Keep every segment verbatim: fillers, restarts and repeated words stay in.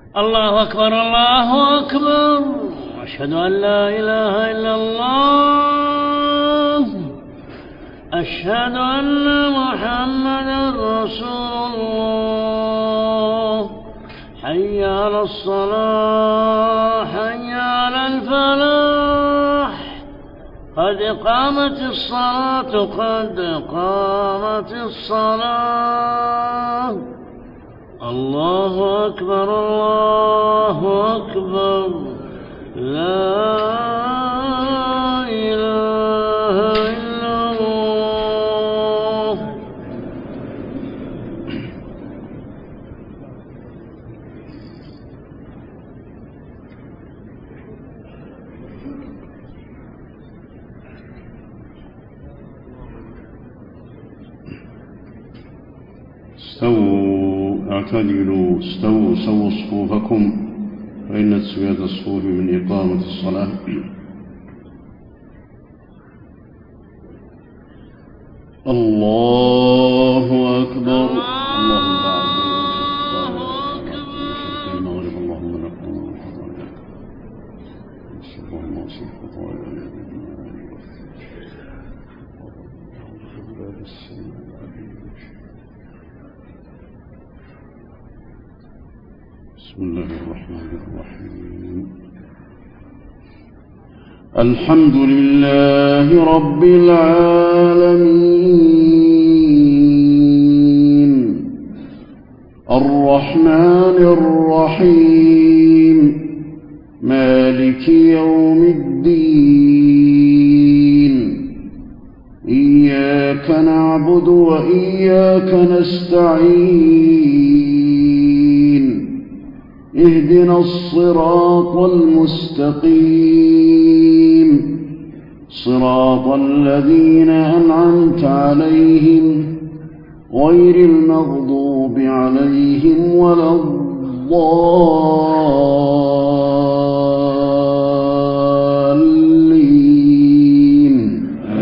الله أكبر الله أكبر. أشهد أن لا إله إلا الله. أشهد أن محمدا رسول الله. حي على الصلاة حي على الفلاح. قد قامت الصلاة قد قامت الصلاة. الله أكبر الله أكبر. لا إله إلا الله. استووا اعتدلوا استووا سووا صفوفكم فإن تسوية الصفوف من إقامة الصلاة. الله أكبر. اللهم المغرب اللهم لك بسم الله الرحمن الرحيم. الحمد لله رب العالمين الرحمن الرحيم مالك يوم الدين. إياك نعبد وإياك نستعين. اهدنا الصراط المستقيم صراط الذين أنعمت عليهم غير المغضوب عليهم ولا الضالين.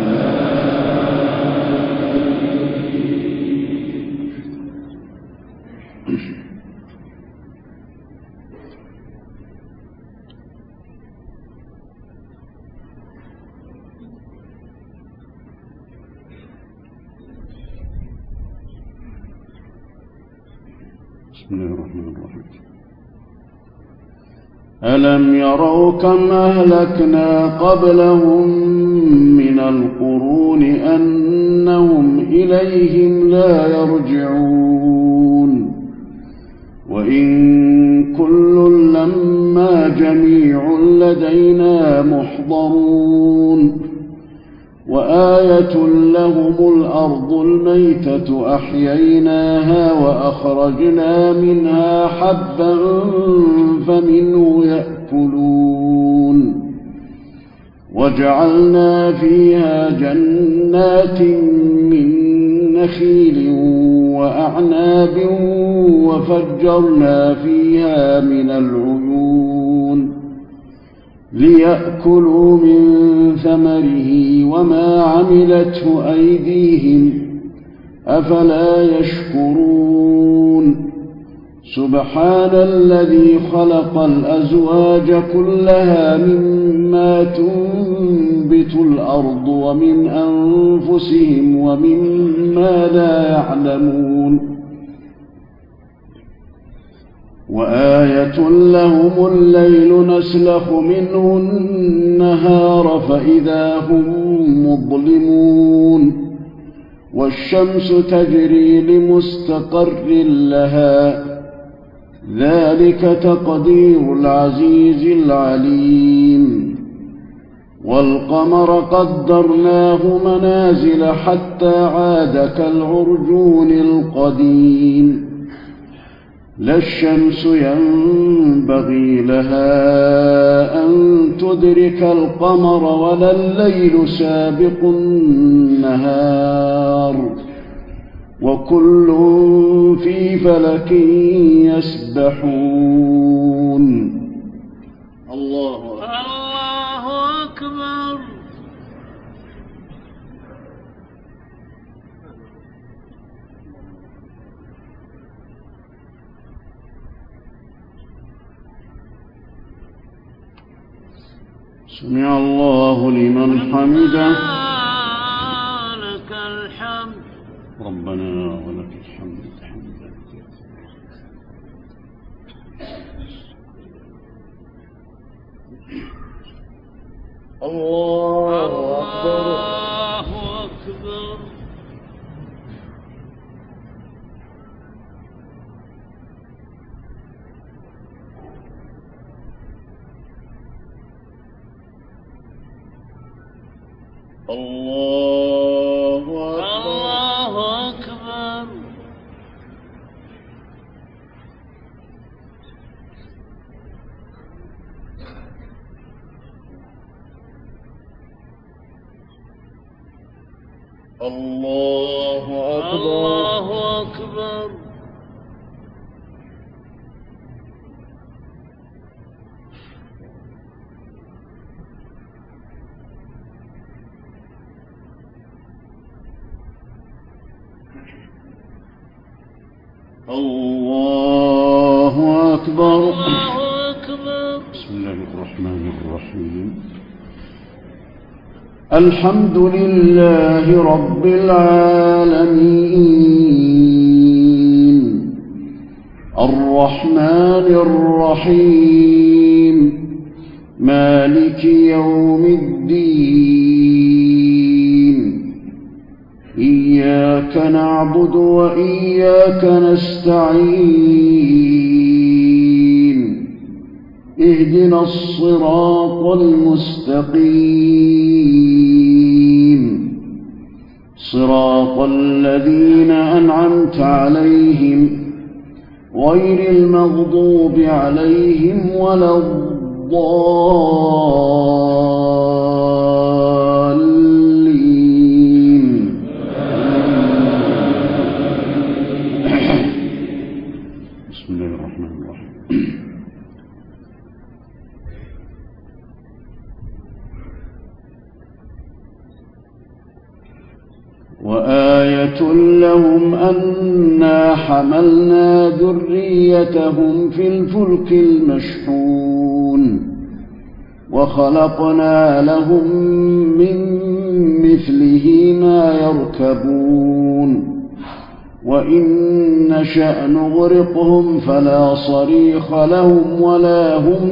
بسم الله الرحمن الرحيم. ألم يروا كم أهلكنا قبلهم من القرون أنهم إليهم لا يرجعون. وإن كل لما جميع لدينا محضرون. وآية لهم الأرض الميتة أحييناها وأخرجنا منها حبا فمنه يأكلون. وجعلنا فيها جنات من نخيل وأعناب وفجرنا فيها من العيون ليأكلوا من ثمره وما عملته أيديهم أفلا يشكرون. سبحان الذي خلق الأزواج كلها مما تنبت الأرض ومن أنفسهم ومما لا يعلمون. وآية لهم الليل نسلخ منه النهار فإذا هم مظلمون. والشمس تجري لمستقر لها ذلك تقدير العزيز العليم. والقمر قدرناه منازل حتى عاد كالعرجون القديم. لا الشمس ينبغي لها أن تدرك القمر ولا الليل سابق النهار وكل في فلك يسبحون. الله أكبر. سمع الله لمن حمده لك الحمد ربنا ولك الحمد حمدا الله أكبر الله أكبر الله أكبر الله أكبر الله أكبر الله أكبر الله أكبر بسم الله الرحمن الرحيم الحمد لله رب العالمين الرحمن الرحيم مالك يوم الدين إياك نعبد وإياك نستعين اهدنا الصراط المستقيم صراط الذين أنعمت عليهم غير المغضوب عليهم ولا الضالين بسم الله الرحمن الرحيم وآية لهم أنا حملنا ذريتهم في الفلك المشحون وخلقنا لهم من مثله ما يركبون وإن نشأ نغرقهم فلا صريخ لهم ولا هم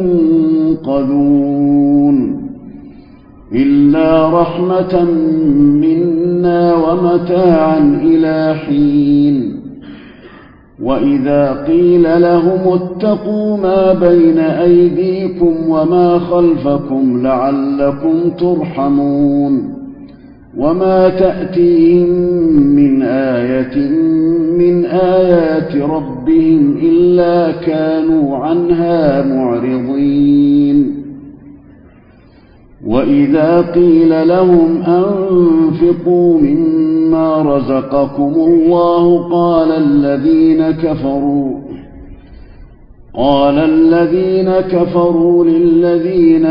ينقذون إلا رحمة منا ومتاعا إلى حين وإذا قيل لهم اتقوا ما بين أيديكم وما خلفكم لعلكم ترحمون وما تأتيهم من آية من آيات ربهم إلا كانوا عنها معرضين وإذا قيل لهم أنفقوا مما رزقكم الله قال الذين كفروا قال الذين كفروا للذين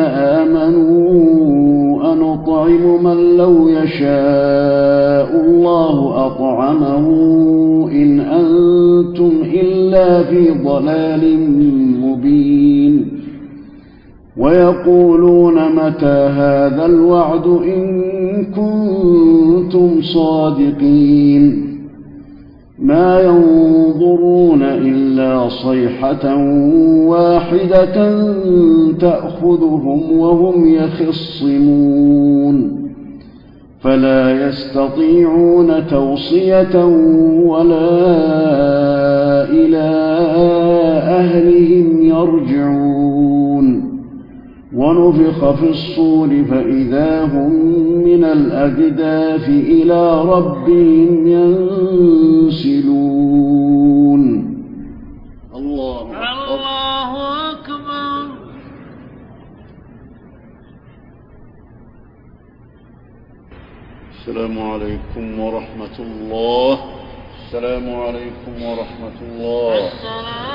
آمنوا أنطعم من لو يشاء الله أطعمه إن أنتم إلا في ضلال مبين ويقولون متى هذا الوعد إن كنتم صادقين ما ينظرون إلا صيحة واحدة تأخذهم وهم يخصمون فلا يستطيعون توصية ولا إلى أهلهم يرجعون ونفخ في الصور فإذا هم من الأجداث إلى ربهم ينسلون الله أكبر الله أكبر السلام عليكم ورحمة الله السلام عليكم ورحمة الله السلام